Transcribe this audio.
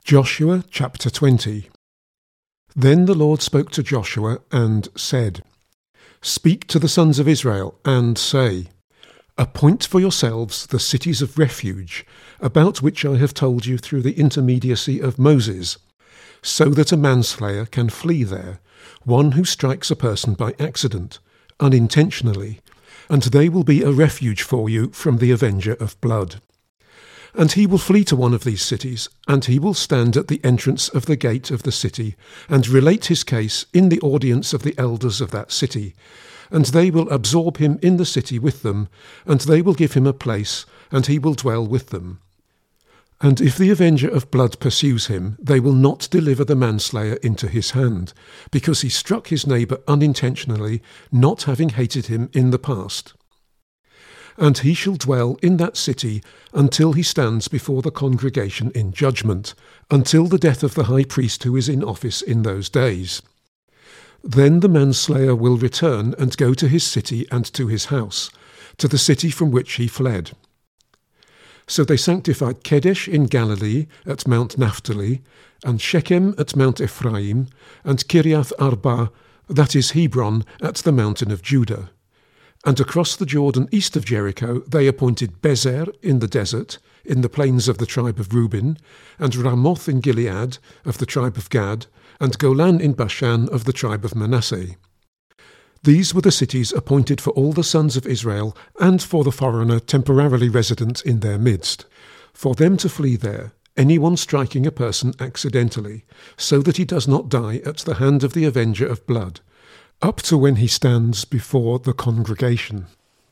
Joshua chapter 20. Then the Lord spoke to Joshua and said, Speak to the sons of Israel and say, Appoint for yourselves the cities of refuge, about which I have told you through the intermediacy of Moses, so that a manslayer can flee there, one who strikes a person by accident, unintentionally, and they will be a refuge for you from the avenger of blood. And he will flee to one of these cities, and he will stand at the entrance of the gate of the city, and relate his case in the audience of the elders of that city. And they will absorb him in the city with them, and they will give him a place, and he will dwell with them. And if the avenger of blood pursues him, they will not deliver the manslayer into his hand, because he struck his neighbour unintentionally, not having hated him in the past. And he shall dwell in that city until he stands before the congregation in judgment, until the death of the high priest who is in office in those days. Then the manslayer will return and go to his city and to his house, to the city from which he fled. So they sanctified Kedesh in Galilee at Mount Naphtali, and Shechem at Mount Ephraim, and Kiriath Arba, that is Hebron, at the mountain of Judah. And across the Jordan east of Jericho they appointed Bezer in the desert, in the plains of the tribe of Reuben, and Ramoth in Gilead of the tribe of Gad, and Golan in Bashan of the tribe of Manasseh. These were the cities appointed for all the sons of Israel, and for the foreigner temporarily resident in their midst, for them to flee there, anyone striking a person accidentally, so that he does not die at the hand of the avenger of blood, up to when he stands before the congregation.